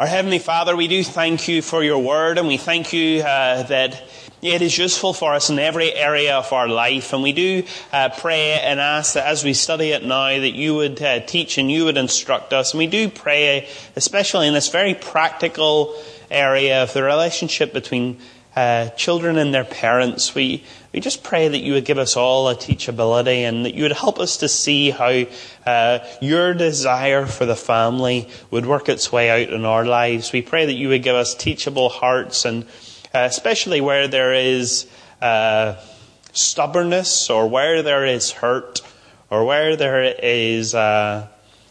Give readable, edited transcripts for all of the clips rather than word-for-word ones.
Our Heavenly Father, we do thank you for your word, and we thank you that it is useful for us in every area of our life. And we do pray and ask that as we study it now, that you would teach and you would instruct us. And we do pray, especially in this very practical area of the relationship between children and their parents. We just pray that you would give us all a teachability, and that you would help us to see how your desire for the family would work its way out in our lives. We pray that you would give us teachable hearts, and especially where there is stubbornness, or where there is hurt, or where there is a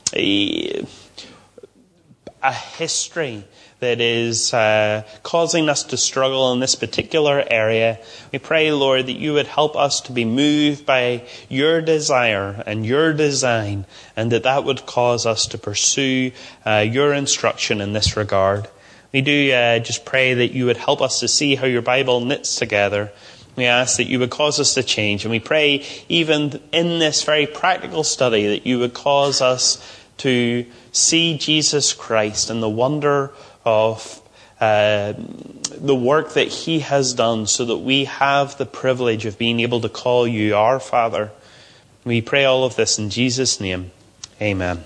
history that is causing us to struggle in this particular area. We pray, Lord, that you would help us to be moved by your desire and your design, and that would cause us to pursue your instruction in this regard. We do just pray that you would help us to see how your Bible knits together. We ask that you would cause us to change, and we pray even in this very practical study that you would cause us to see Jesus Christ and the wonder of the work that he has done, so that we have the privilege of being able to call you our Father. We pray all of this in Jesus' name. Amen.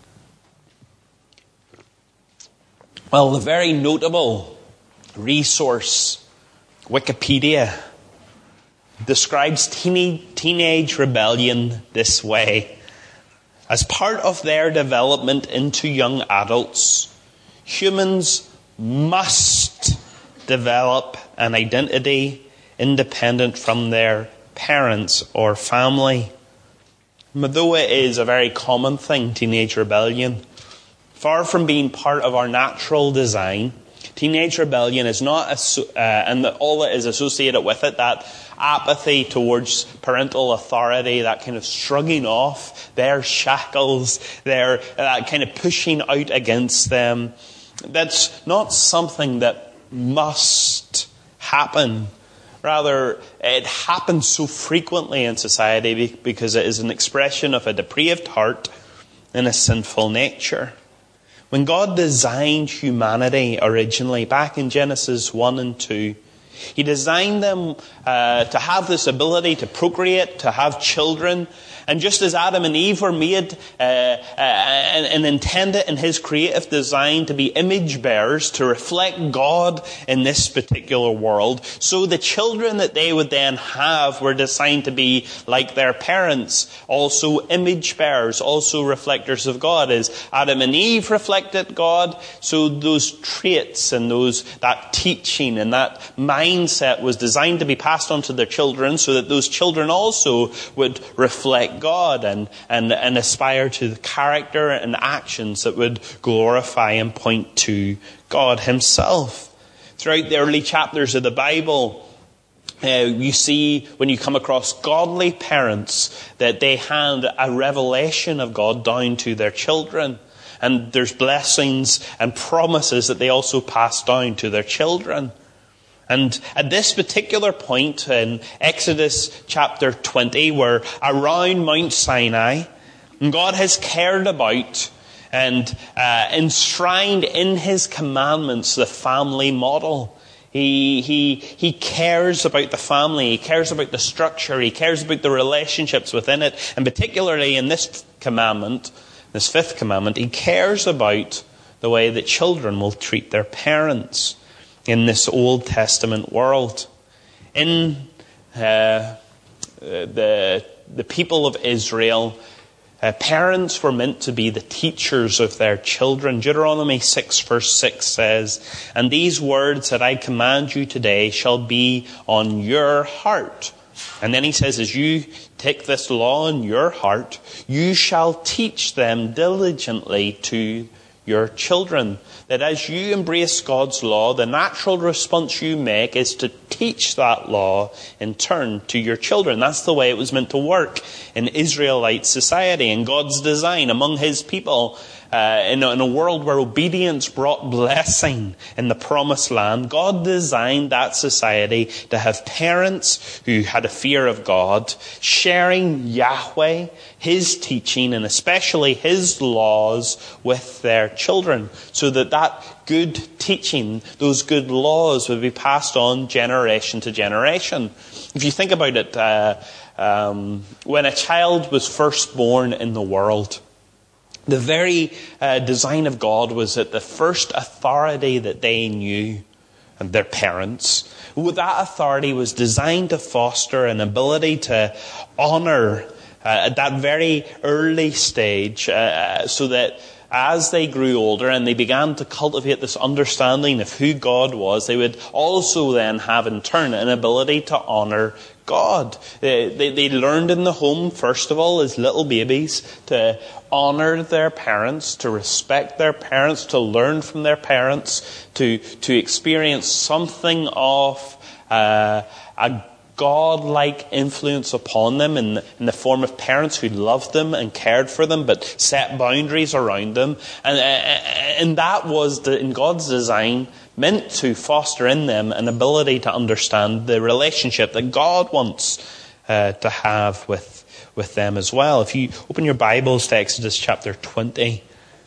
Well, the very notable resource, Wikipedia, describes teenage rebellion this way. As part of their development into young adults, humans must develop an identity independent from their parents or family. Though it is a very common thing, teenage rebellion, far from being part of our natural design, teenage rebellion is not, and all that is associated with it, that apathy towards parental authority, that kind of shrugging off their shackles, that kind of pushing out against them. That's not something that must happen. Rather, it happens so frequently in society because it is an expression of a depraved heart and a sinful nature. When God designed humanity originally, back in Genesis 1 and 2, he designed them to have this ability to procreate, to have children. And just as Adam and Eve were made and intended in his creative design to be image bearers, to reflect God in this particular world, so the children that they would then have were designed to be like their parents, also image bearers, also reflectors of God. As Adam and Eve reflected God, so those traits and that teaching and that mindset was designed to be passed on to their children, so that those children also would reflect God and aspire to the character and actions that would glorify and point to God himself. Throughout the early chapters of the Bible, you see when you come across godly parents that they hand a revelation of God down to their children. And there's blessings and promises that they also pass down to their children. And at this particular point in Exodus chapter 20, we're around Mount Sinai, and God has cared about and enshrined in his commandments the family model. He cares about the family, he cares about the structure, he cares about the relationships within it, and particularly in this commandment, this fifth commandment, he cares about the way that children will treat their parents in this Old Testament world. In the people of Israel, parents were meant to be the teachers of their children. Deuteronomy 6 verse 6 says, "And these words that I command you today shall be on your heart." And then he says, as you take this law in your heart, you shall teach them diligently to your children. That as you embrace God's law, the natural response you make is to teach that law in turn to your children. That's the way it was meant to work in Israelite society and God's design among his people. in a world where obedience brought blessing in the promised land, God designed that society to have parents who had a fear of God, sharing Yahweh, His teaching, and especially His laws with their children, so that good teaching, those good laws would be passed on generation to generation. If you think about it, when a child was first born in the world, the very design of God was that the first authority that they knew, and their parents, that authority was designed to foster an ability to honour at that very early stage, so that as they grew older and they began to cultivate this understanding of who God was, they would also then have in turn an ability to honour God. They learned in the home, first of all, as little babies, to honour their parents, to respect their parents, to learn from their parents, to experience something of a God-like influence upon them in the form of parents who loved them and cared for them, but set boundaries around them. And that was, in God's design, meant to foster in them an ability to understand the relationship that God wants to have with them as well. If you open your Bibles to Exodus chapter 20,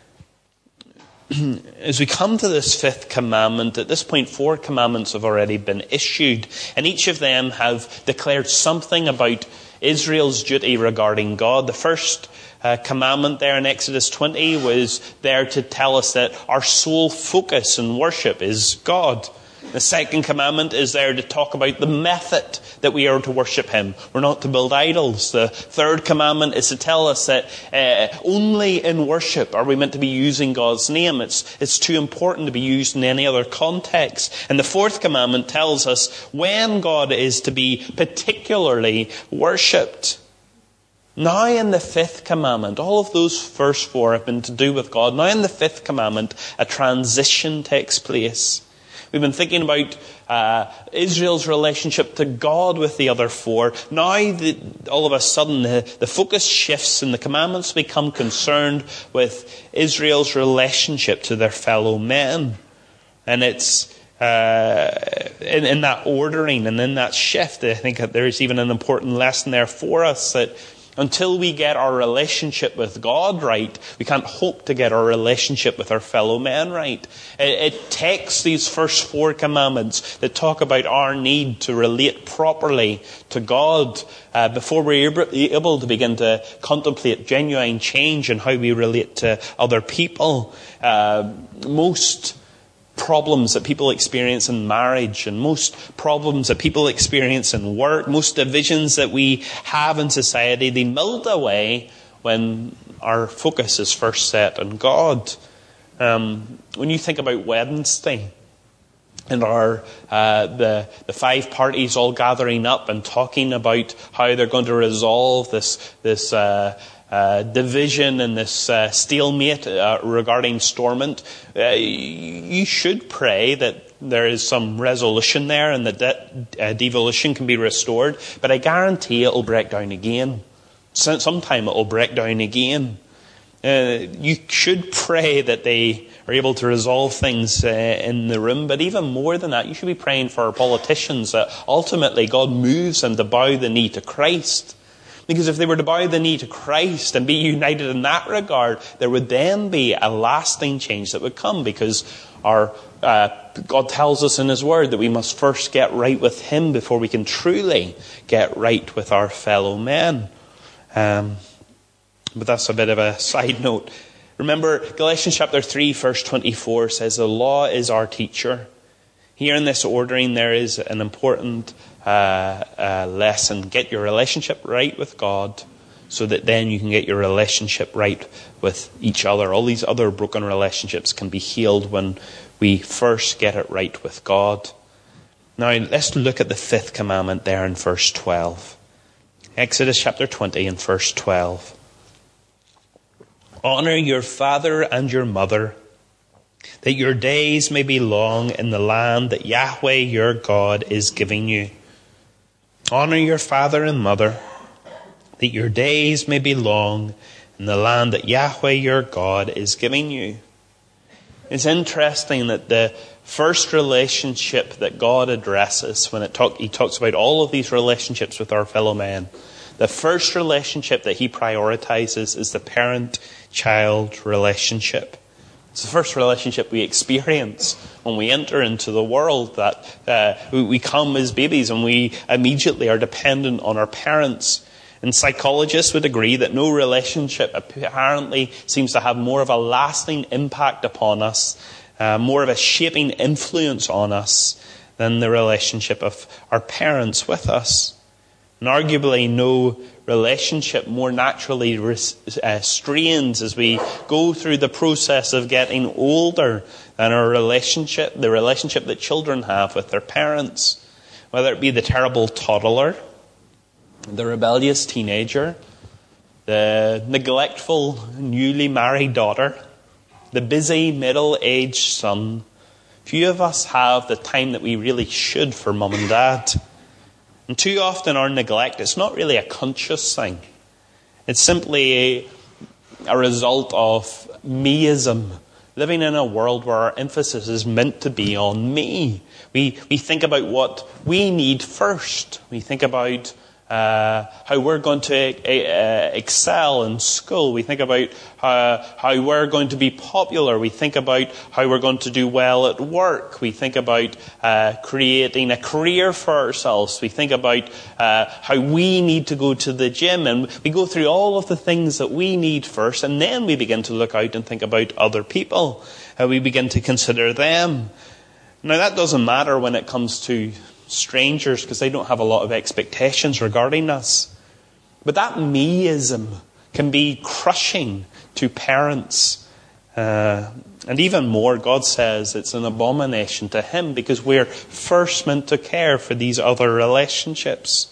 as we come to this fifth commandment, at this point 4 commandments have already been issued, and each of them have declared something about Israel's duty regarding God. The first commandment there in Exodus 20 was there to tell us that our sole focus in worship is God. The second commandment is there to talk about the method that we are to worship Him. We're not to build idols. The third commandment is to tell us that only in worship are we meant to be using God's name. It's too important to be used in any other context. And the fourth commandment tells us when God is to be particularly worshipped. Now in the fifth commandment, all of those first 4 have been to do with God. Now in the fifth commandment, a transition takes place. We've been thinking about Israel's relationship to God with the other 4. Now, all of a sudden, the focus shifts and the commandments become concerned with Israel's relationship to their fellow men. And it's in that ordering and in that shift, I think that there's even an important lesson there for us, that until we get our relationship with God right, we can't hope to get our relationship with our fellow men right. It takes these first 4 commandments that talk about our need to relate properly to God before we're able to begin to contemplate genuine change in how we relate to other people. Most problems that people experience in marriage, and most problems that people experience in work, most divisions that we have in society, they melt away when our focus is first set on God. When you think about Wednesday and the 5 parties all gathering up and talking about how they're going to resolve this division and this stalemate regarding Stormont, you should pray that there is some resolution there and that devolution can be restored. But I guarantee it will break down again. Sometime it will break down again. You should pray that they are able to resolve things in the room. But even more than that, you should be praying for our politicians that ultimately God moves them to bow the knee to Christ. Because if they were to bow the knee to Christ and be united in that regard, there would then be a lasting change that would come, because God tells us in His Word that we must first get right with Him before we can truly get right with our fellow men. But that's a bit of a side note. Remember, Galatians chapter 3, verse 24 says, the law is our teacher. Here in this ordering, there is an important lesson. Get your relationship right with God, so that then you can get your relationship right with each other. All these other broken relationships can be healed when we first get it right with God. Now, let's look at the 5th commandment there in verse 12. Exodus chapter 20 and verse 12. Honor your father and your mother, that your days may be long in the land that Yahweh your God is giving you. Honor your father and mother, that your days may be long in the land that Yahweh your God is giving you. It's interesting that the first relationship that God addresses when he talks about all of these relationships with our fellow men, the first relationship that he prioritizes is the parent-child relationship. It's the first relationship we experience when we enter into the world, that we come as babies and we immediately are dependent on our parents. And psychologists would agree that no relationship apparently seems to have more of a lasting impact upon us, more of a shaping influence on us than the relationship of our parents with us. And arguably no relationship more naturally strains as we go through the process of getting older than the relationship that children have with their parents. Whether it be the terrible toddler, the rebellious teenager, the neglectful newly married daughter, the busy middle-aged son. Few of us have the time that we really should for mum and dad. And too often our neglect, it's not really a conscious thing. It's simply a result of meism, living in a world where our emphasis is meant to be on me. We think about what we need first. We think about how we're going to excel in school. We think about how we're going to be popular. We think about how we're going to do well at work. We think about creating a career for ourselves. We think about how we need to go to the gym. And we go through all of the things that we need first. And then we begin to look out and think about other people. We begin to consider them. Now, that doesn't matter when it comes to strangers, because they don't have a lot of expectations regarding us. But that meism can be crushing to parents. And even more, God says it's an abomination to Him, because we're first meant to care for these other relationships.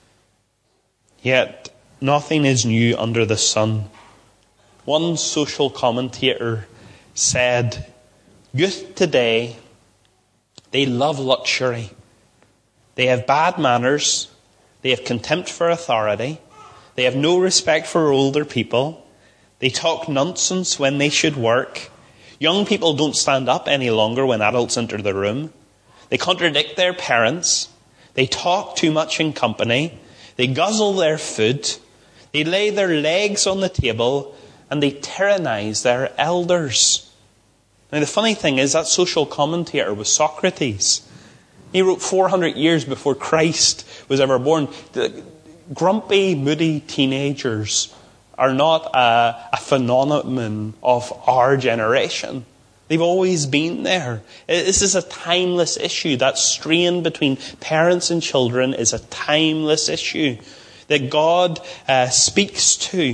Yet, nothing is new under the sun. One social commentator said, "Youth today, they love luxury. They have bad manners. They have contempt for authority. They have no respect for older people. They talk nonsense when they should work. Young people don't stand up any longer when adults enter the room. They contradict their parents. They talk too much in company. They guzzle their food. They lay their legs on the table, and they tyrannize their elders." Now, the funny thing is that social commentator was Socrates. He wrote 400 years before Christ was ever born. The grumpy, moody teenagers are not a phenomenon of our generation. They've always been there. This is a timeless issue. That strain between parents and children is a timeless issue that God speaks to.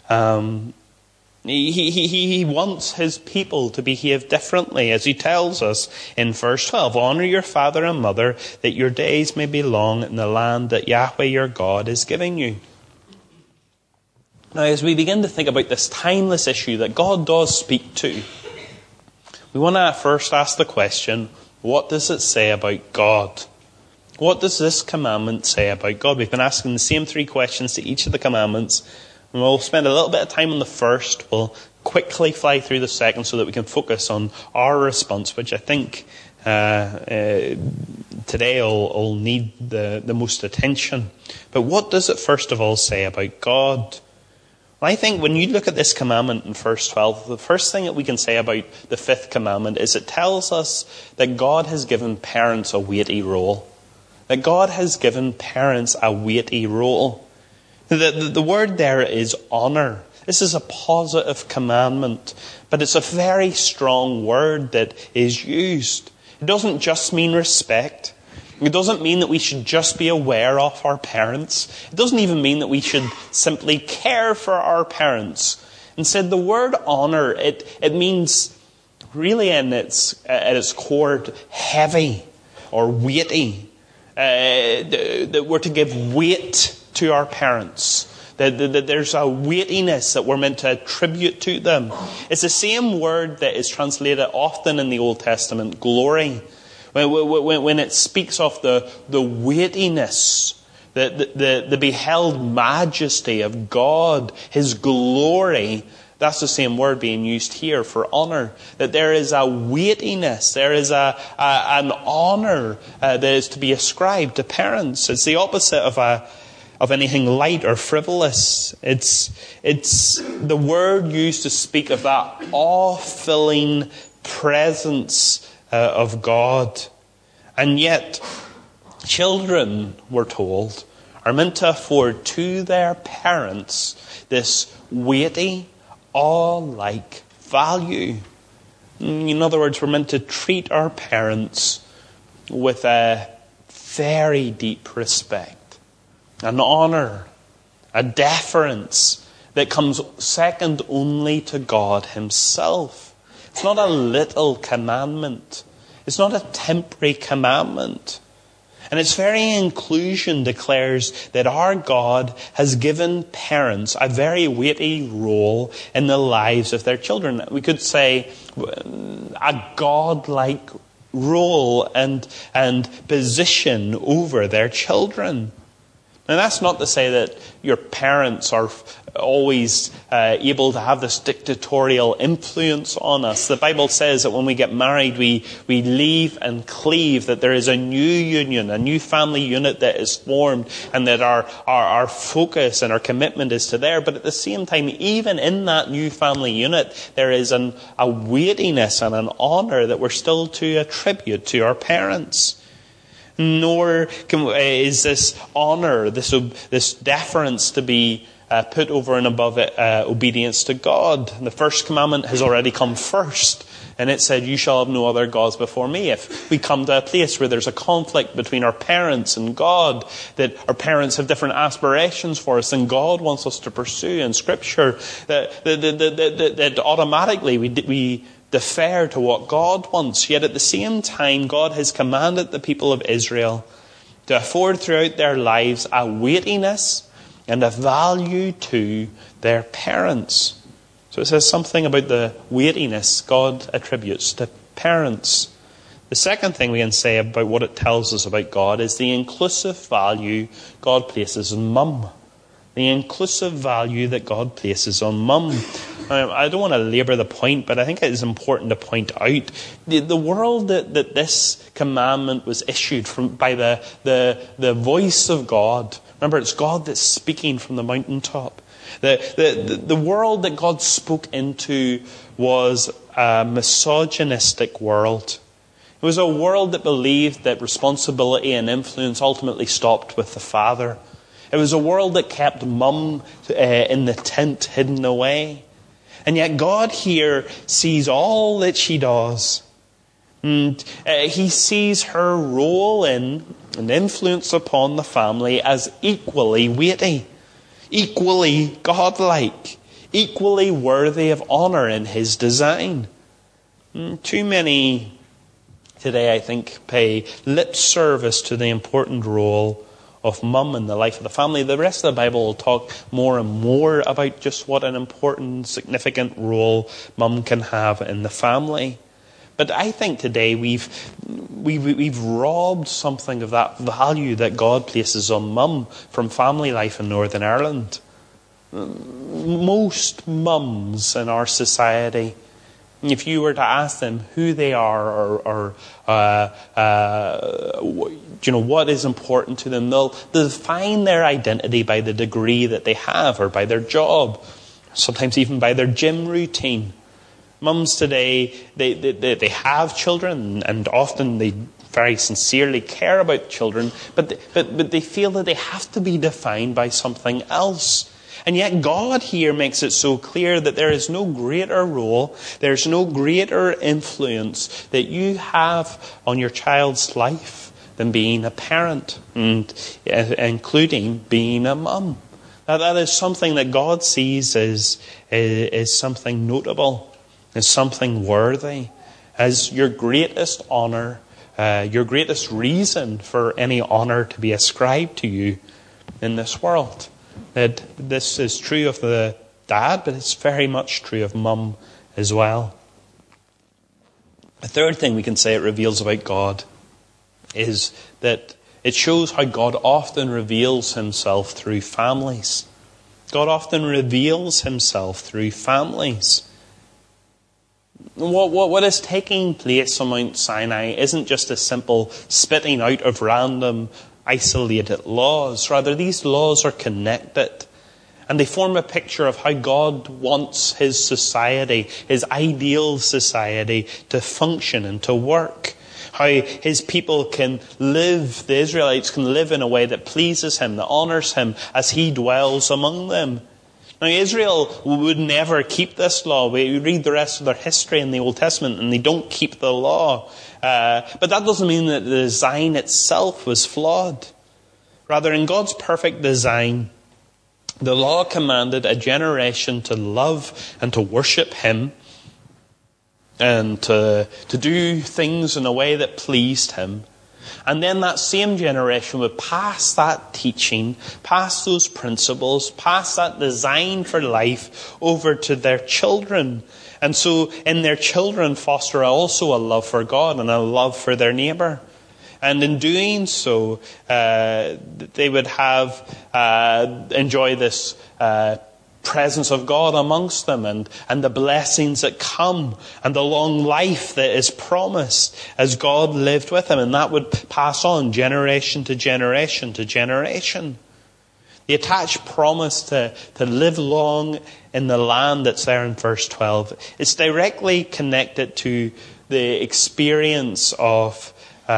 He wants His people to behave differently, as He tells us in verse 12. "Honor your father and mother, that your days may be long in the land that Yahweh your God is giving you." Now, as we begin to think about this timeless issue that God does speak to, we want to first ask the question, what does it say about God? What does this commandment say about God? We've been asking the same three questions to each of the commandments. And we'll spend a little bit of time on the first. We'll quickly fly through the second so that we can focus on our response, which I think today will need the most attention. But what does it first of all say about God? Well, I think when you look at this commandment in verse 12, the first thing that we can say about the fifth commandment is it tells us that God has given parents a weighty role. That God has given parents a weighty role. The word there is honour. This is a positive commandment, but it's a very strong word that is used. It doesn't just mean respect. It doesn't mean that we should just be aware of our parents. It doesn't even mean that we should simply care for our parents. Instead, the word honour, it means really at its core heavy or weighty. That we're to give weight to our parents. That there's a weightiness that we're meant to attribute to them. It's the same word that is translated often in the Old Testament, glory. When it speaks of the weightiness, the beheld majesty of God, his glory. That's the same word being used here for honor. That there is a weightiness, there is an honor that is to be ascribed to parents. It's the opposite of anything light or frivolous. It's the word used to speak of that awe-filling presence of God. And yet, children, we're told, are meant to afford to their parents this weighty, awe-like value. In other words, we're meant to treat our parents with a very deep respect, an honour, a deference that comes second only to God himself. It's not a little commandment. It's not a temporary commandment. And its very inclusion declares that our God has given parents a very weighty role in the lives of their children. We could say a God-like role and position over their children. Now that's not to say that your parents are always able to have this dictatorial influence on us. The Bible says that when we get married, we leave and cleave, that there is a new union, a new family unit that is formed, and that our focus and our commitment is to there. But at the same time, even in that new family unit, there is a weightiness and an honour that we're still to attribute to our parents. Nor is this honour, this deference to be put over and above obedience to God. The first commandment has already come first, and it said, "You shall have no other gods before me." If we come to a place where there's a conflict between our parents and God, that our parents have different aspirations for us than God wants us to pursue in Scripture, that automatically we defer to what God wants. Yet at the same time, God has commanded the people of Israel to afford throughout their lives a weightiness and a value to their parents. So it says something about the weightiness God attributes to parents. The second thing we can say about what it tells us about God is the inclusive value God places on mum. The inclusive value that God places on mum. I don't want to labour the point, but I think it is important to point out the world that this commandment was issued by the voice of God. Remember, it's God that's speaking from the mountaintop. The world that God spoke into was a misogynistic world. It was a world that believed that responsibility and influence ultimately stopped with the father. It was a world that kept mum in the tent, hidden away. And yet God here sees all that she does. And he sees her role in and influence upon the family as equally weighty, equally godlike, equally worthy of honour in his design. Too many today, I think, pay lip service to the important role of mum in the life of the family. The rest of the Bible will talk more and more about just what an important, significant role mum can have in the family. But I think today we've robbed something of that value that God places on mum from family life in Northern Ireland. Most mums in our society, if you were to ask them who they are or what is important to them, they'll define their identity by the degree that they have or by their job, sometimes even by their gym routine. Mums today, they have children, and often they very sincerely care about children, but they feel that they have to be defined by something else. And yet God here makes it so clear that there is no greater role, there's no greater influence that you have on your child's life than being a parent, and including being a mum. That is something that God sees as something notable, as something worthy, as your greatest honour, your greatest reason for any honour to be ascribed to you in this world. That this is true of the dad, but it's very much true of mum as well. The third thing we can say it reveals about God is that It shows how God often reveals himself through families. God often reveals himself through families. What is taking place on Mount Sinai isn't just a simple spitting out of random, isolated laws. Rather, these laws are connected. And they form a picture of how God wants his society, his ideal society, to function and to work. How his people can live, the Israelites can live in a way that pleases him, that honours him as he dwells among them. Now, Israel would never keep this law. We read the rest of their history in the Old Testament and they don't keep the law. But that doesn't mean that the design itself was flawed. Rather, in God's perfect design, the law commanded a generation to love and to worship him and to do things in a way that pleased him. And then that same generation would pass that teaching, pass those principles, pass that design for life over to their children. And so in their children foster also a love for God and a love for their neighbour. And in doing so, they would enjoy this presence of God amongst them and the blessings that come and the long life that is promised as God lived with them. And that would pass on generation to generation to generation. The attached promise to live long in the land that's there in verse 12 is directly connected to the experience of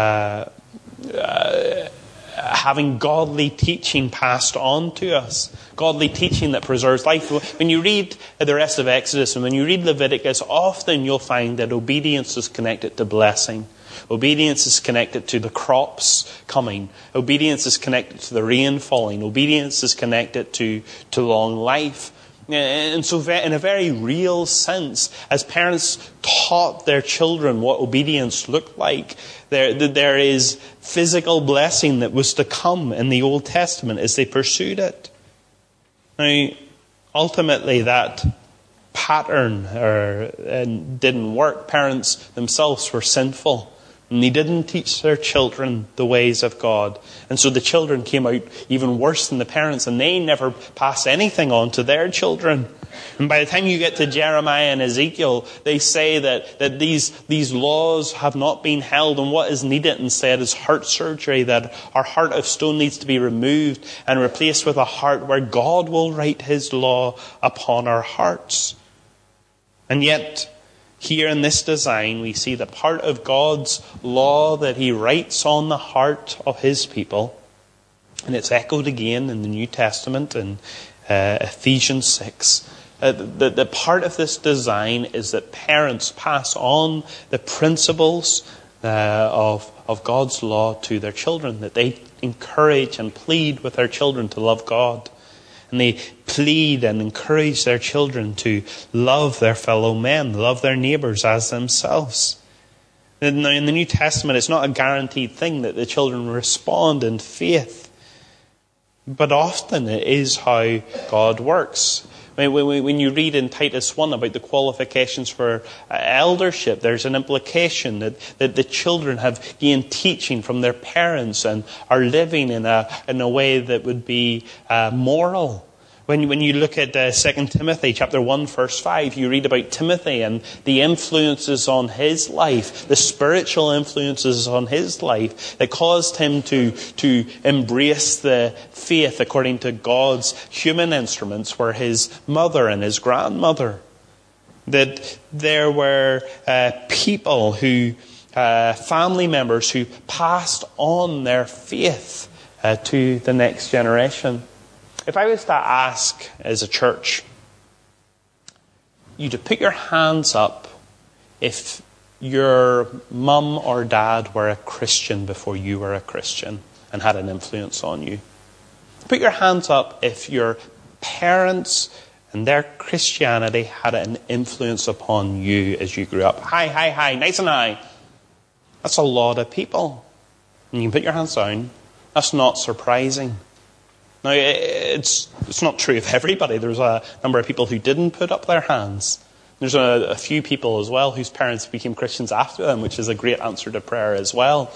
having godly teaching passed on to us. Godly teaching that preserves life. When you read the rest of Exodus and when you read Leviticus, often you'll find that obedience is connected to blessing. Obedience is connected to the crops coming. Obedience is connected to the rain falling. Obedience is connected to long life. And so in a very real sense, as parents taught their children what obedience looked like, there is physical blessing that was to come in the Old Testament as they pursued it. Now, ultimately that pattern didn't work. Parents themselves were sinful. And they didn't teach their children the ways of God. And so the children came out even worse than the parents, and they never passed anything on to their children. And by the time you get to Jeremiah and Ezekiel, they say that these laws have not been held, and what is needed instead is heart surgery, that our heart of stone needs to be removed and replaced with a heart where God will write his law upon our hearts. And yet, here in this design, we see that part of God's law that he writes on the heart of his people, and it's echoed again in the New Testament in Ephesians 6, the part of this design is that parents pass on the principles of God's law to their children, that they encourage and plead with their children to love God. And they plead and encourage their children to love their fellow men, love their neighbours as themselves. Now, in the New Testament, it's not a guaranteed thing that the children respond in faith. But often it is how God works. When you read in Titus 1 about the qualifications for eldership, there's an implication that the children have gained teaching from their parents and are living in a way that would be moral. When you look at 2 Timothy chapter 1 verse 5, you read about Timothy and the influences on his life, the spiritual influences on his life that caused him to embrace the faith according to God's human instruments were his mother and his grandmother. That there were people family members who passed on their faith to the next generation. If I was to ask as a church you to put your hands up if your mum or dad were a Christian before you were a Christian and had an influence on you. Put your hands up if your parents and their Christianity had an influence upon you as you grew up. Hi, nice and high. That's a lot of people. And you can put your hands down. That's not surprising. Now, it's not true of everybody. There's a number of people who didn't put up their hands. There's a few people as well whose parents became Christians after them, which is a great answer to prayer as well.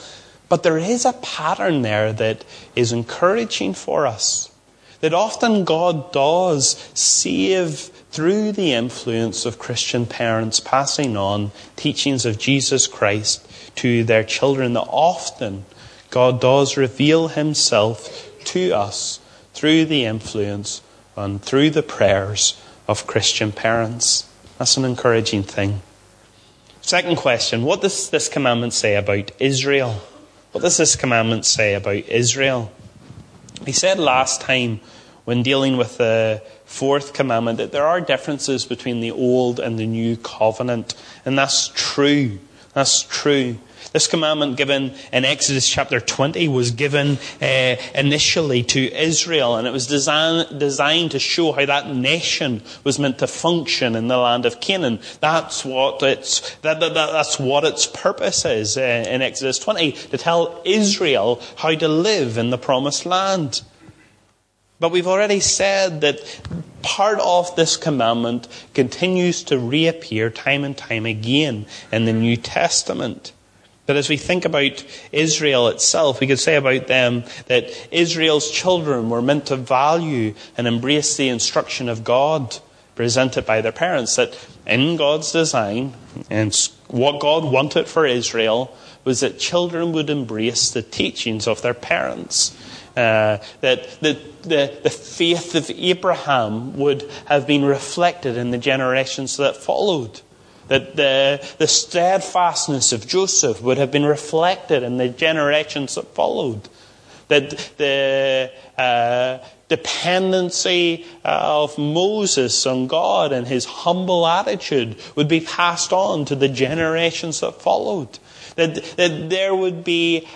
But there is a pattern there that is encouraging for us. That often God does save through the influence of Christian parents passing on teachings of Jesus Christ to their children. That often God does reveal himself to us through the influence and through the prayers of Christian parents. That's an encouraging thing. Second question, what does this commandment say about Israel? What does this commandment say about Israel? He said last time, when dealing with the fourth commandment, that there are differences between the old and the new covenant. And that's true. That's true. This commandment given in Exodus chapter 20 was given initially to Israel, and it was designed to show how that nation was meant to function in the land of Canaan. That's what its purpose is in Exodus 20, to tell Israel how to live in the promised land. But we've already said that part of this commandment continues to reappear time and time again in the New Testament. But as we think about Israel itself, we could say about them that Israel's children were meant to value and embrace the instruction of God presented by their parents. That in God's design, and what God wanted for Israel, was that children would embrace the teachings of their parents. That the faith of Abraham would have been reflected in the generations that followed. That the steadfastness of Joseph would have been reflected in the generations that followed. That the dependency of Moses on God and his humble attitude would be passed on to the generations that followed. That there would be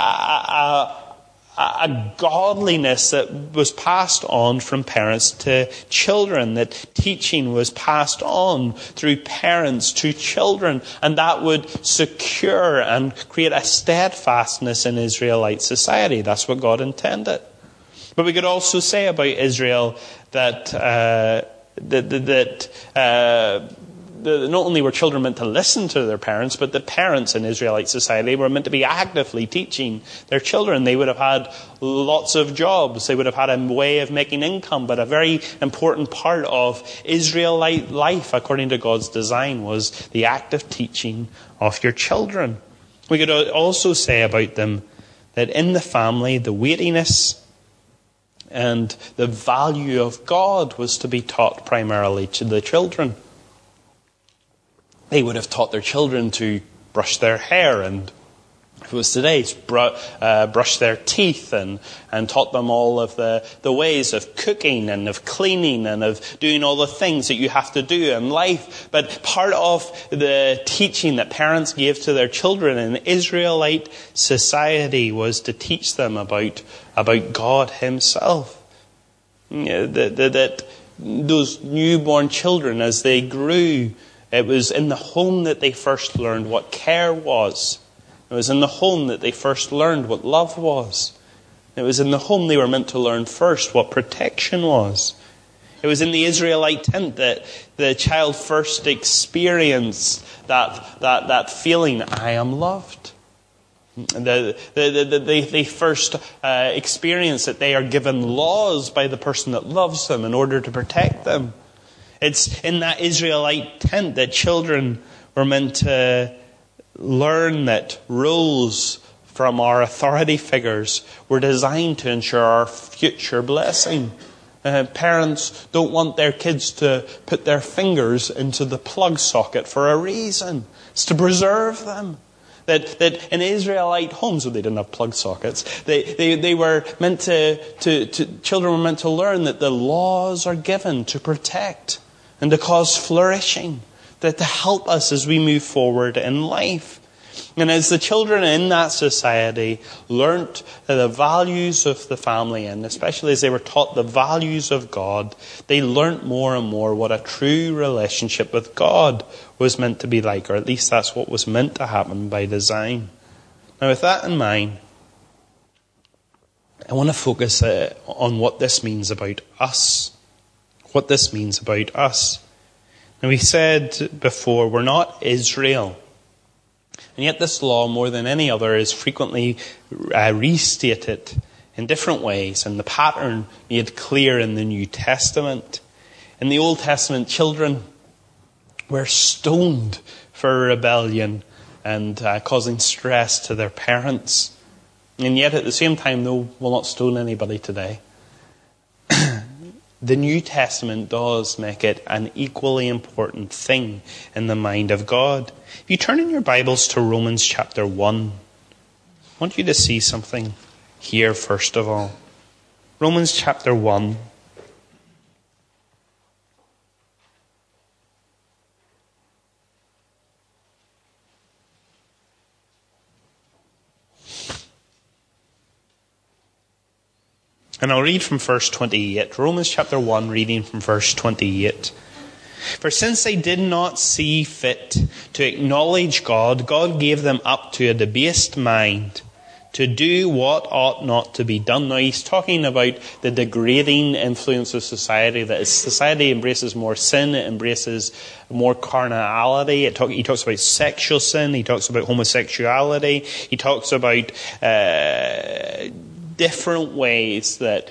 a godliness that was passed on from parents to children, that teaching was passed on through parents to children, and that would secure and create a steadfastness in Israelite society. That's what God intended. But we could also say about Israel that not only were children meant to listen to their parents, but the parents in Israelite society were meant to be actively teaching their children. They would have had lots of jobs. They would have had a way of making income. But a very important part of Israelite life, according to God's design, was the active teaching of your children. We could also say about them that in the family, the weightiness and the value of God was to be taught primarily to the children. They would have taught their children to brush their hair, and if it was today, brush their teeth, and taught them all of the ways of cooking and of cleaning and of doing all the things that you have to do in life. But part of the teaching that parents gave to their children in Israelite society was to teach them about God himself. That those newborn children, as they grew, it was in the home that they first learned what care was. It was in the home that they first learned what love was. It was in the home they were meant to learn first what protection was. It was in the Israelite tent that the child first experienced that feeling, I am loved. They first experience that they are given laws by the person that loves them in order to protect them. It's in that Israelite tent that children were meant to learn that rules from our authority figures were designed to ensure our future blessing. Parents don't want their kids to put their fingers into the plug socket for a reason. It's to preserve them. That in Israelite homes, where they didn't have plug sockets, they were meant children were meant to learn that the laws are given to protect and to cause flourishing, that to help us as we move forward in life. And as the children in that society learnt the values of the family, and especially as they were taught the values of God, they learnt more and more what a true relationship with God was meant to be like, or at least that's what was meant to happen by design. Now, with that in mind, I want to focus on what this means about us. What this means about us. Now, we said before, we're not Israel. And yet this law, more than any other, is frequently restated in different ways, and the pattern made clear in the New Testament. In the Old Testament, children were stoned for rebellion and causing stress to their parents. And yet at the same time, no, we'll not stone anybody today. The New Testament does make it an equally important thing in the mind of God. If you turn in your Bibles to Romans chapter 1, I want you to see something here first of all. Romans chapter 1. And I'll read from verse 28. Romans chapter 1, reading from verse 28. For since they did not see fit to acknowledge God, God gave them up to a debased mind to do what ought not to be done. Now he's talking about the degrading influence of society, that as society embraces more sin, it embraces more carnality. He talks about sexual sin, he talks about homosexuality, he talks about different ways that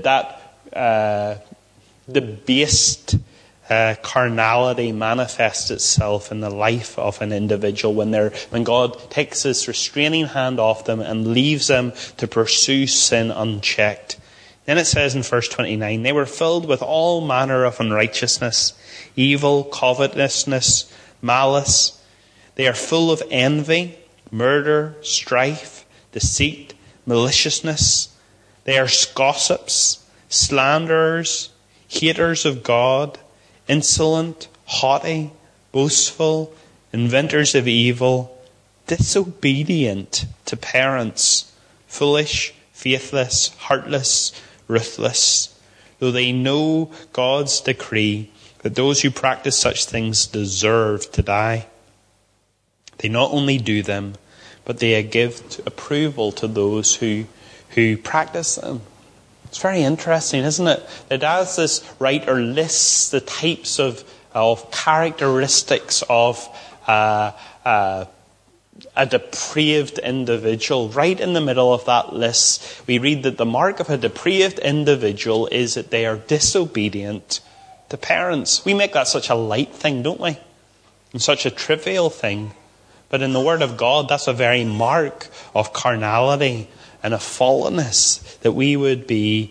debased carnality manifests itself in the life of an individual when God takes his restraining hand off them and leaves them to pursue sin unchecked. Then it says in verse 29, they were filled with all manner of unrighteousness, evil, covetousness, malice. They are full of envy, murder, strife, deceit, maliciousness. They are gossips, slanderers, haters of God, insolent, haughty, boastful, inventors of evil, disobedient to parents, foolish, faithless, heartless, ruthless, though they know God's decree that those who practice such things deserve to die. They not only do them, but they give approval to those who practice them. It's very interesting, isn't it? That as this writer lists the types of characteristics of a depraved individual, right in the middle of that list, we read that the mark of a depraved individual is that they are disobedient to parents. We make that such a light thing, don't we? And such a trivial thing. But in the Word of God, that's a very mark of carnality and of fallenness, that we would be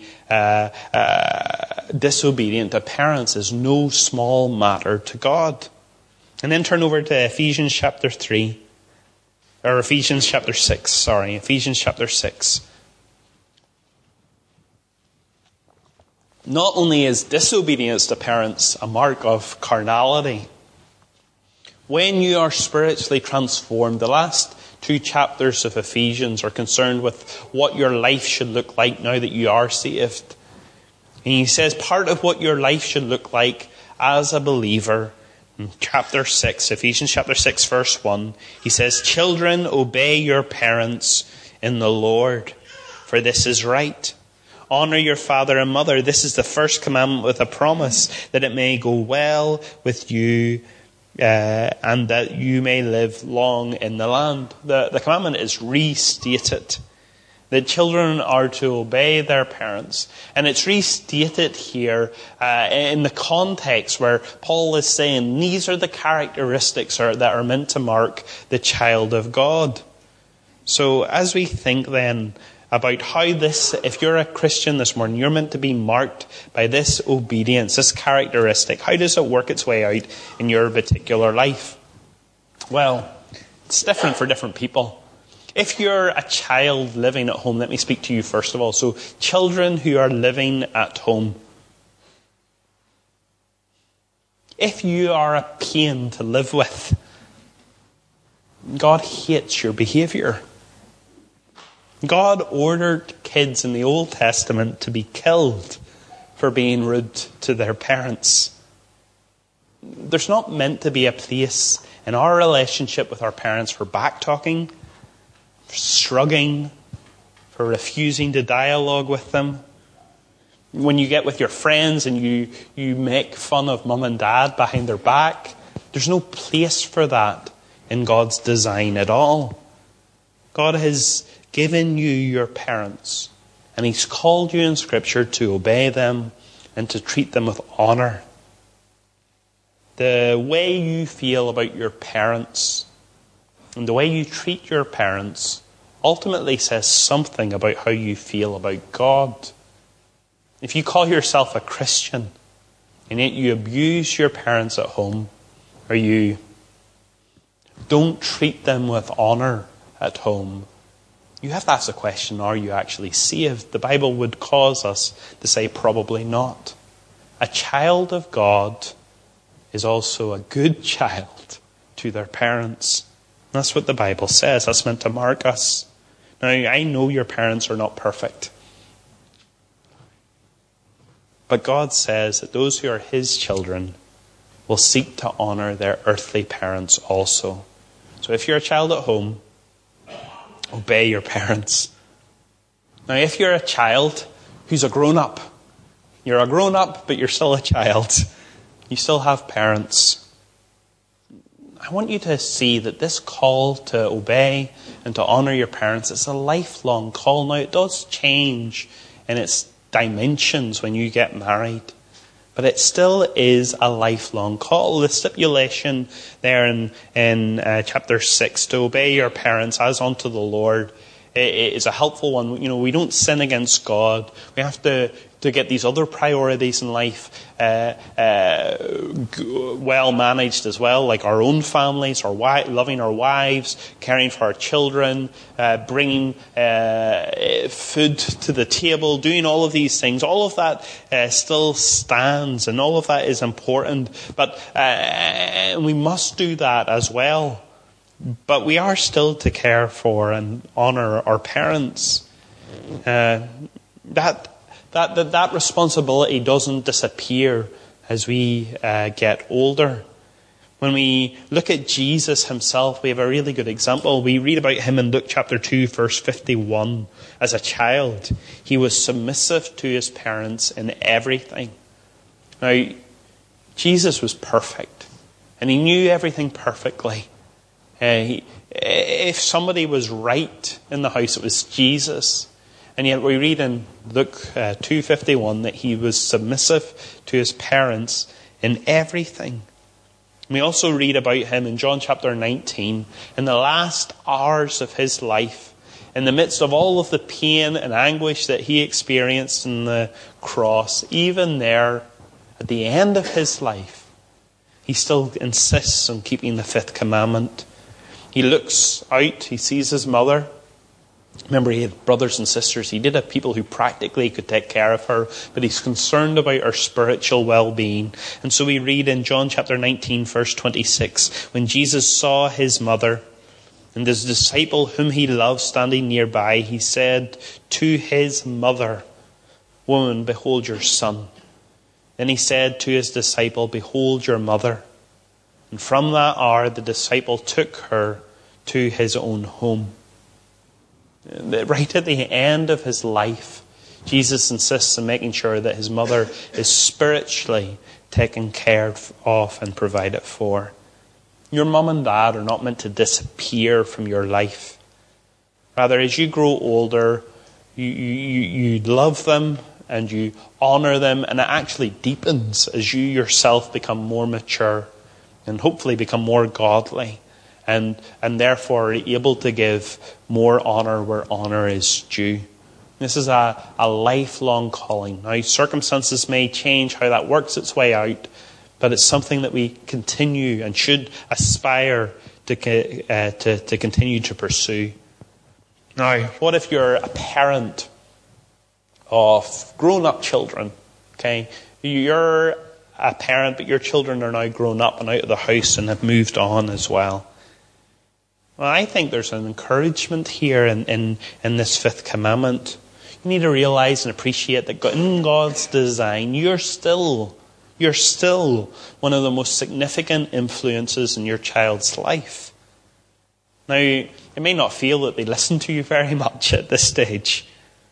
disobedient to parents is no small matter to God. And then turn over to Ephesians chapter 6. Not only is disobedience to parents a mark of carnality, when you are spiritually transformed, the last 2 chapters of Ephesians are concerned with what your life should look like now that you are saved. And he says part of what your life should look like as a believer, in chapter 6, Ephesians chapter 6 verse 1, he says, children, obey your parents in the Lord, for this is right. Honor your father and mother. This is the first commandment with a promise, that it may go well with you and that you may live long in the land. The commandment is restated. that children are to obey their parents. And it's restated here in the context where Paul is saying these are the characteristics that are meant to mark the child of God. So as we think then about how this, if you're a Christian this morning, you're meant to be marked by this obedience, this characteristic. How does it work its way out in your particular life? Well, it's different for different people. If you're a child living at home, let me speak to you first of all. So children who are living at home. If you are a pain to live with, God hates your behaviour. God ordered kids in the Old Testament to be killed for being rude to their parents. There's not meant to be a place in our relationship with our parents for backtalking, for shrugging, for refusing to dialogue with them. When you get with your friends and you make fun of mum and dad behind their back, there's no place for that in God's design at all. God has given you your parents, and He's called you in Scripture to obey them and to treat them with honour. The way you feel about your parents and the way you treat your parents ultimately says something about how you feel about God. If you call yourself a Christian and yet you abuse your parents at home, or you don't treat them with honour at home, you have to ask the question, are you actually saved? The Bible would cause us to say probably not. A child of God is also a good child to their parents. That's what the Bible says. That's meant to mark us. Now, I know your parents are not perfect. But God says that those who are His children will seek to honour their earthly parents also. So if you're a child at home, obey your parents. Now, if you're a child who's a grown-up, you're a grown-up, but you're still a child, you still have parents, I want you to see that this call to obey and to honour your parents is a lifelong call. Now, it does change in its dimensions when you get married, but it still is a lifelong call. The stipulation there in chapter 6, to obey your parents as unto the Lord, it is a helpful one. You know, we don't sin against God. We have to get these other priorities in life well managed as well, like our own families, loving our wives, caring for our children, bringing food to the table, doing all of these things. All of that still stands, and all of that is important. But we must do that as well. But we are still to care for and honour our parents. That responsibility doesn't disappear as we get older. When we look at Jesus Himself, we have a really good example. We read about Him in Luke chapter 2, verse 51. As a child, He was submissive to His parents in everything. Now, Jesus was perfect, and He knew everything perfectly. If somebody was right in the house, it was Jesus. And yet we read in Luke 2:51 that He was submissive to His parents in everything. We also read about Him in John chapter 19, in the last hours of His life, in the midst of all of the pain and anguish that He experienced on the cross. Even there, at the end of His life, He still insists on keeping the fifth commandment. He looks out, He sees His mother. Remember, He had brothers and sisters. He did have people who practically could take care of her, but He's concerned about her spiritual well-being. And so we read in John chapter 19, verse 26, when Jesus saw His mother and His disciple whom He loved standing nearby, He said to His mother, "Woman, behold your son." Then He said to His disciple, "Behold your mother." And from that hour the disciple took her to his own home. Right at the end of His life, Jesus insists on making sure that His mother is spiritually taken care of and provided for. Your mum and dad are not meant to disappear from your life. Rather, as you grow older, you love them and you honour them, and it actually deepens as you yourself become more mature and hopefully become more godly, and therefore are able to give more honour where honour is due. This is a lifelong calling. Now, circumstances may change how that works its way out, but it's something that we continue and should aspire to continue to pursue. Now, what if you're a parent of grown-up children? Okay, you're a parent, but your children are now grown up and out of the house and have moved on as well. Well, I think there's an encouragement here in this fifth commandment. You need to realize and appreciate that in God's design, you're still one of the most significant influences in your child's life. Now, you may not feel that they listen to you very much at this stage.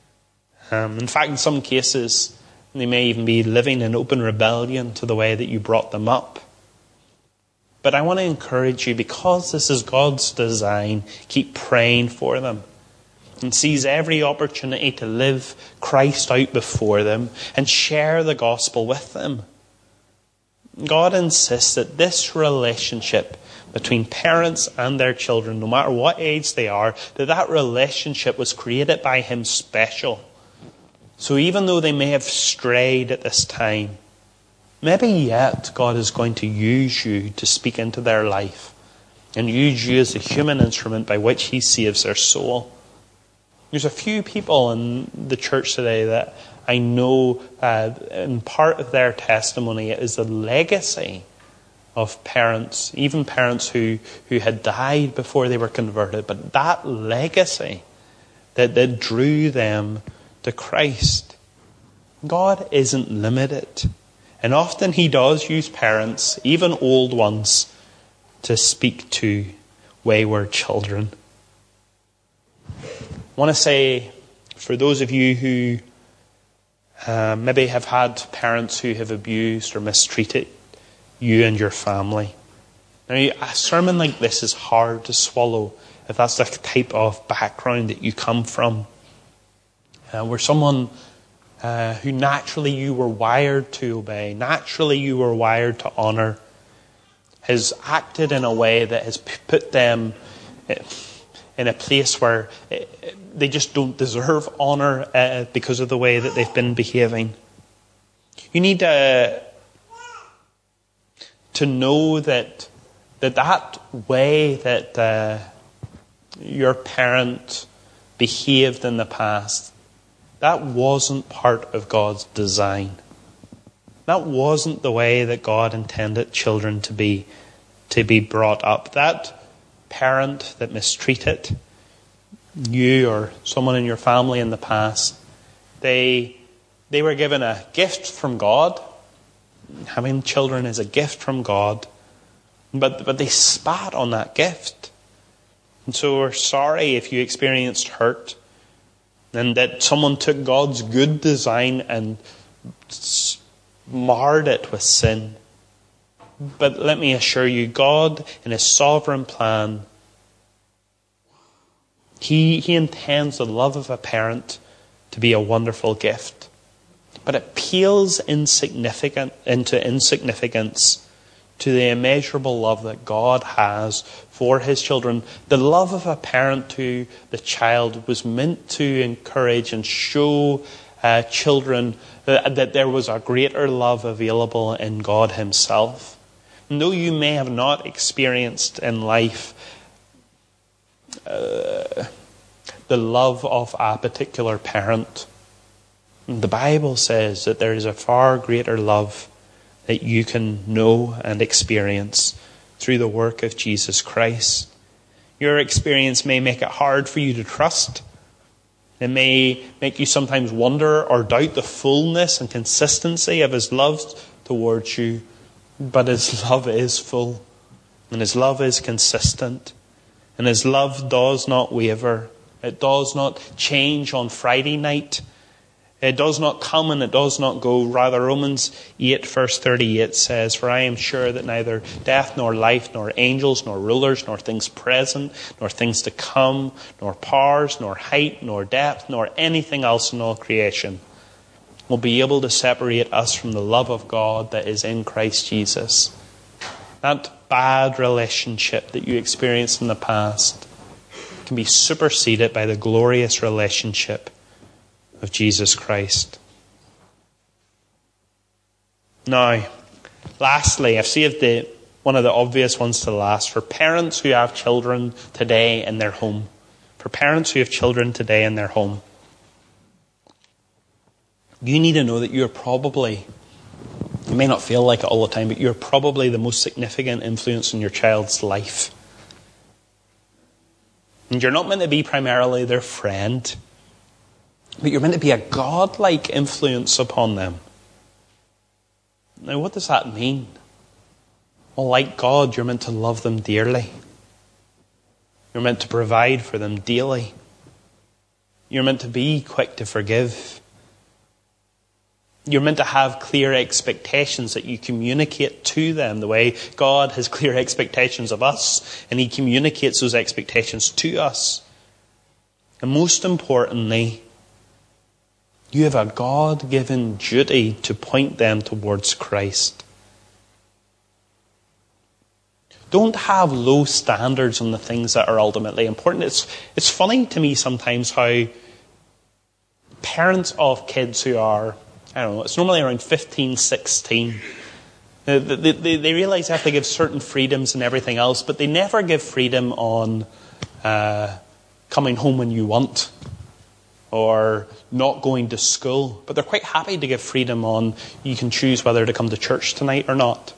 In fact, in some cases, they may even be living in open rebellion to the way that you brought them up. But I want to encourage you, because this is God's design, keep praying for them. And seize every opportunity to live Christ out before them and share the gospel with them. God insists that this relationship between parents and their children, no matter what age they are, that relationship was created by Him special. So even though they may have strayed at this time, maybe yet God is going to use you to speak into their life and use you as a human instrument by which He saves their soul. There's a few people in the church today that I know, and part of their testimony is the legacy of parents, even parents who had died before they were converted, but that legacy that drew them to Christ. God isn't limited. And often He does use parents, even old ones, to speak to wayward children. I want to say, for those of you who maybe have had parents who have abused or mistreated you and your family. Now, a sermon like this is hard to swallow if that's the type of background that you come from. Where someone who naturally you were wired to obey, naturally you were wired to honour, has acted in a way that has put them in a place where they just don't deserve honour because of the way that they've been behaving. You need to know that way that your parent behaved in the past, that wasn't part of God's design. That wasn't the way that God intended children to be brought up. That parent that mistreated you or someone in your family in the past, they were given a gift from God. Having children is a gift from God, but they spat on that gift. And so we're sorry if you experienced hurt and that someone took God's good design and marred it with sin. But let me assure you, God, in His sovereign plan, He intends the love of a parent to be a wonderful gift. But it pales into insignificance to the immeasurable love that God has for His children. The love of a parent to the child was meant to encourage and show children that there was a greater love available in God Himself. And though you may have not experienced in life the love of a particular parent, the Bible says that there is a far greater love that you can know and experience through the work of Jesus Christ. Your experience may make it hard for you to trust. It may make you sometimes wonder or doubt the fullness and consistency of His love towards you. But His love is full, and His love is consistent, and His love does not waver. It does not change on Friday night. It does not come and it does not go. Rather, Romans 8 verse 38 says, "For I am sure that neither death nor life, nor angels, nor rulers, nor things present, nor things to come, nor powers, nor height, nor depth, nor anything else in all creation will be able to separate us from the love of God that is in Christ Jesus." That bad relationship that you experienced in the past can be superseded by the glorious relationship of Jesus Christ. Now, lastly, I've saved one of the obvious ones to last. For parents who have children today in their home. For parents who have children today in their home. You need to know that you may not feel like it all the time, but you're probably the most significant influence in your child's life. And you're not meant to be primarily their friend, but you're meant to be a God-like influence upon them. Now, what does that mean? Well, like God, you're meant to love them dearly. You're meant to provide for them daily. You're meant to be quick to forgive. You're meant to have clear expectations that you communicate to them the way God has clear expectations of us, and He communicates those expectations to us. And most importantly, you have a God-given duty to point them towards Christ. Don't have low standards on the things that are ultimately important. It's funny to me sometimes how parents of kids who are, I don't know, it's normally around 15, 16. They realise they have to give certain freedoms and everything else, but they never give freedom on coming home when you want or not going to school. But they're quite happy to give freedom on you can choose whether to come to church tonight or not.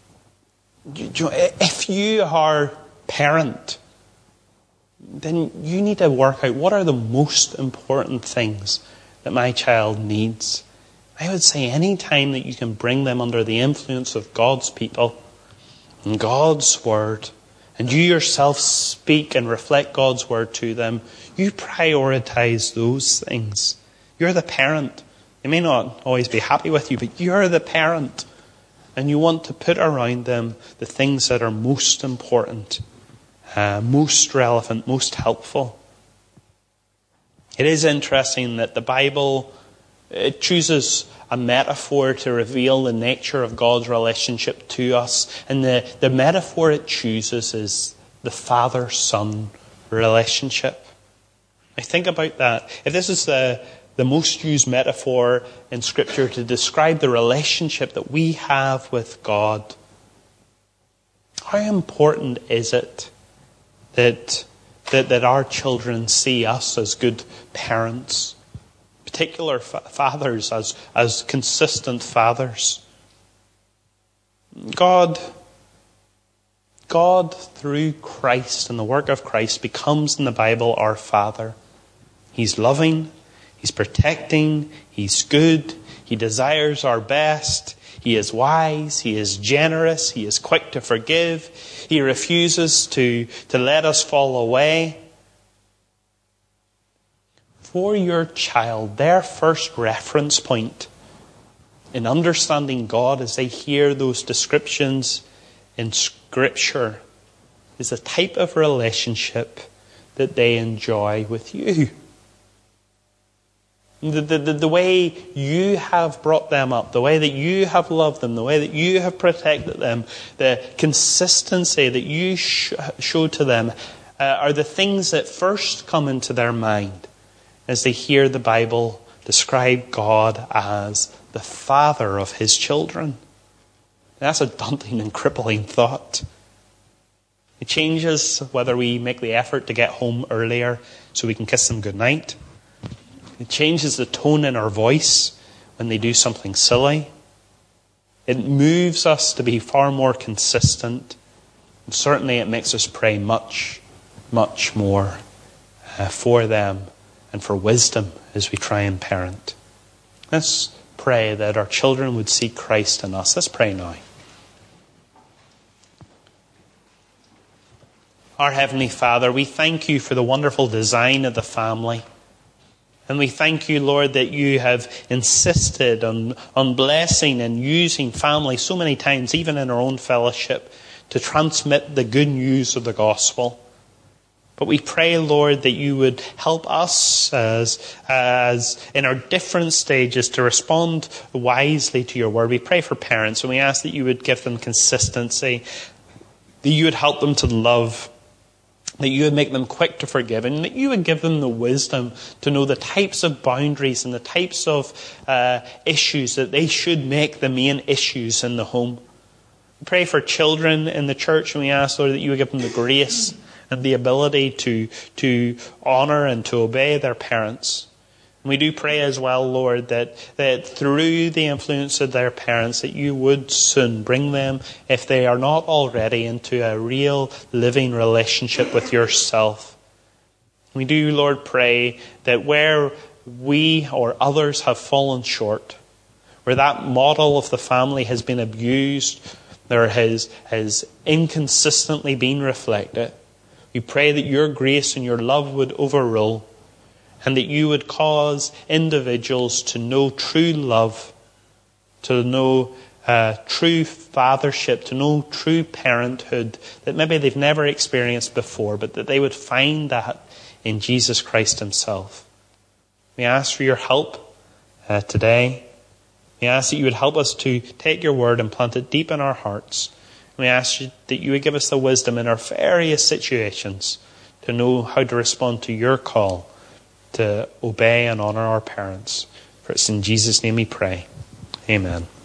If you are a parent, then you need to work out what are the most important things that my child needs. I would say any time that you can bring them under the influence of God's people and God's Word, and you yourself speak and reflect God's Word to them, you prioritize those things. You're the parent. They may not always be happy with you, but you're the parent. And you want to put around them the things that are most important, most relevant, most helpful. It is interesting that the Bible, it chooses a metaphor to reveal the nature of God's relationship to us. And the metaphor it chooses is the father-son relationship. Now think about that. If this is the most used metaphor in Scripture to describe the relationship that we have with God, how important is it that our children see us as good parents, particular fathers, as consistent fathers? God, through Christ and the work of Christ, becomes in the Bible our Father. He's loving, He's protecting, He's good, He desires our best, He is wise, He is generous, He is quick to forgive, He refuses to let us fall away. For your child, their first reference point in understanding God as they hear those descriptions in Scripture is the type of relationship that they enjoy with you. The way you have brought them up, the way that you have loved them, the way that you have protected them, the consistency that you show to them are the things that first come into their mind as they hear the Bible describe God as the Father of His children. That's a daunting and crippling thought. It changes whether we make the effort to get home earlier so we can kiss them goodnight. It changes the tone in our voice when they do something silly. It moves us to be far more consistent. And certainly it makes us pray much, much more for them and for wisdom as we try and parent. Let's pray that our children would see Christ in us. Let's pray now. Our Heavenly Father, we thank You for the wonderful design of the family. And we thank You, Lord, that You have insisted on blessing and using family so many times, even in our own fellowship, to transmit the good news of the gospel. But we pray, Lord, that You would help us as in our different stages to respond wisely to Your word. We pray for parents, and we ask that You would give them consistency, that You would help them to love, that You would make them quick to forgive, and that You would give them the wisdom to know the types of boundaries and the types of issues that they should make the main issues in the home. We pray for children in the church, and we ask, Lord, that You would give them the grace and the ability to honour and to obey their parents. And we do pray as well, Lord, that through the influence of their parents, that You would soon bring them, if they are not already, into a real living relationship with Yourself. We do, Lord, pray that where we or others have fallen short, where that model of the family has been abused, or has inconsistently been reflected, we pray that Your grace and Your love would overrule, and that You would cause individuals to know true love to know true fathership, to know true parenthood that maybe they've never experienced before, but that they would find that in Jesus Christ himself. We ask for your help today. We ask that you would help us to take your word and plant it deep in our hearts. We ask that you would give us the wisdom in our various situations to know how to respond to your call to obey and honour our parents. For it's in Jesus' name we pray. Amen.